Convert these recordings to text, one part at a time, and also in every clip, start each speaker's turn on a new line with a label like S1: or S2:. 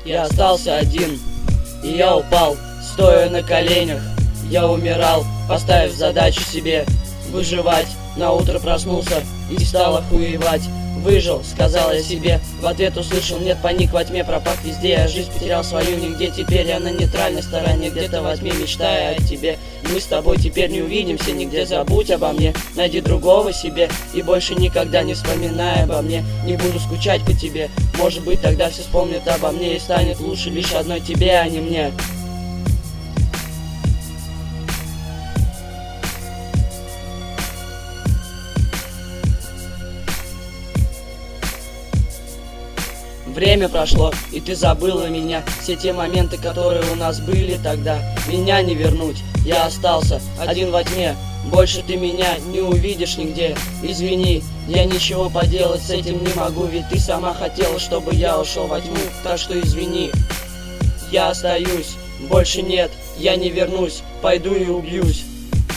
S1: Я остался один, и я упал, стоя на коленях. Я умирал, поставив задачу себе выживать. На утро проснулся и стал охуевать. Выжил, сказал я себе, в ответ услышал: нет, паник во тьме, пропах везде. Я жизнь потерял свою нигде, теперь я на нейтральной стороне, где-то во тьме мечтая о тебе. Мы с тобой теперь не увидимся нигде, забудь обо мне, найди другого себе, и больше никогда не вспоминай обо мне. Не буду скучать по тебе, может быть тогда все вспомнят обо мне, и станет лучше лишь одной тебе, а не мне. Время прошло, и ты забыла меня. Все те моменты, которые у нас были тогда, меня не вернуть. Я остался один во тьме, больше ты меня не увидишь нигде. Извини, я ничего поделать с этим не могу, ведь ты сама хотела, чтобы я ушел во тьму. Так что извини, я остаюсь, больше нет, я не вернусь, пойду и убьюсь.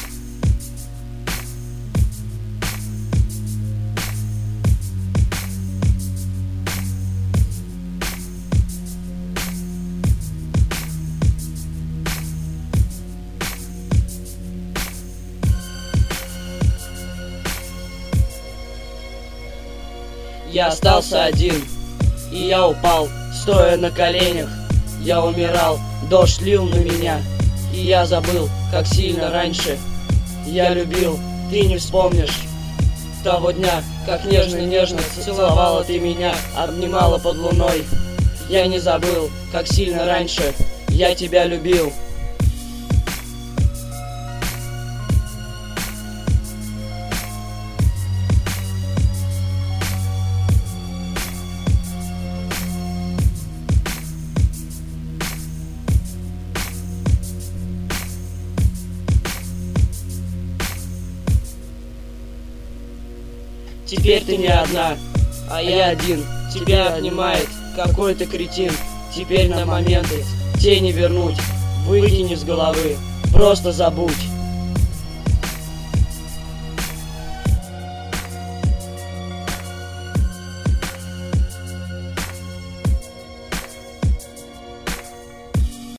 S1: Я остался один, и я упал, стоя на коленях. Я умирал, дождь лил на меня, и я забыл, как сильно раньше я любил. Ты не вспомнишь того дня, как нежно-нежно целовала ты меня, обнимала под луной. Я не забыл, как сильно раньше я тебя любил. Теперь ты не одна, а я один. Тебя обнимает какой-то кретин. Теперь на моменты те не вернуть. Выкини с головы, просто забудь.